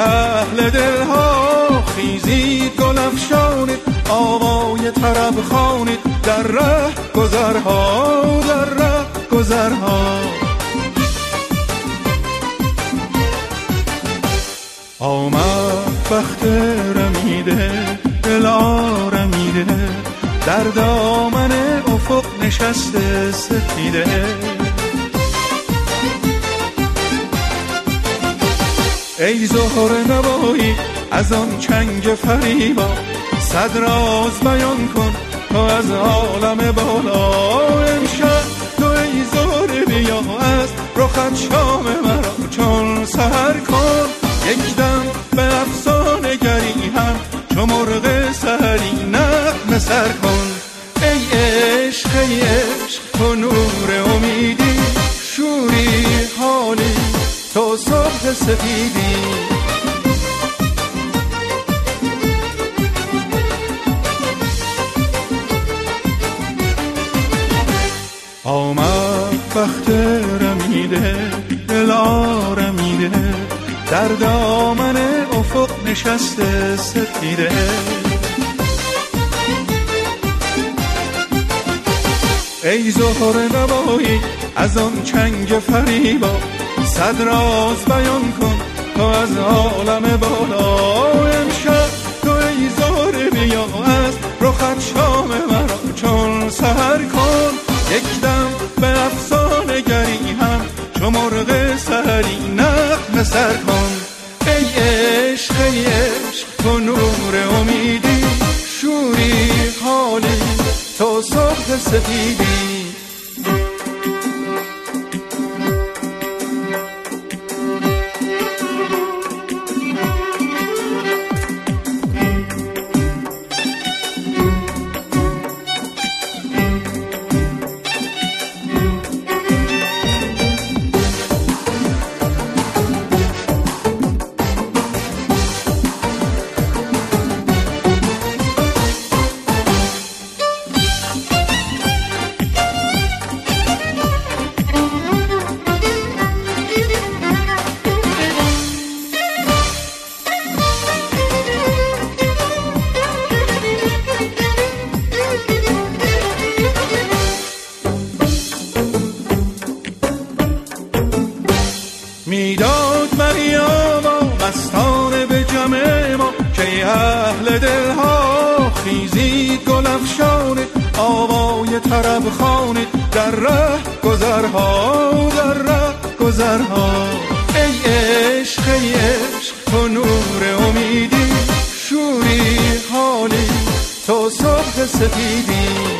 اهل دلها خیزید گل افشانید، آوای طرب خوانید در ره گذرها، در ره گذرها. آمد وقت رمیده دل آرمیده، در دامن افق نشسته سپیده. ای زهره نوایی از آن چنگ فریبا، صد راز بیان کن تو از عالم بالا. امشب تو ای زهره بیا از رخت شام مرا چون سحر کن، یک دم به افسانه گری هم چو مرغ سحری نغمه سر کن. ای عشق ای عشق تو نور امیدی، شوری حالی تو صبح سفیدی. آمد وقت رمیده دل آرمیده، در دامن افق نشسته سپیده. ای زهره نوایی از آن چنگ فریبا، صد راز بیان کن تو از عالم بالا. امشب تو ای زهره بیا از رخت شام مرا چون سحر کن، یک دم به افسانه گری هم چو مرغ سحری نغمه سر کن. ای عشق ای عشق تو نور امیدی، شوری حالی تو صبح سفیدی. میداد مریم مستانه به جمع ما، که اهل دلها خیزید گل افشانید، آوای طرب خوانید در ره گذرها، در ره گذرها. ای عشق ای عشق تو نور امیدی، شوری حالی تو صبح سفیدی.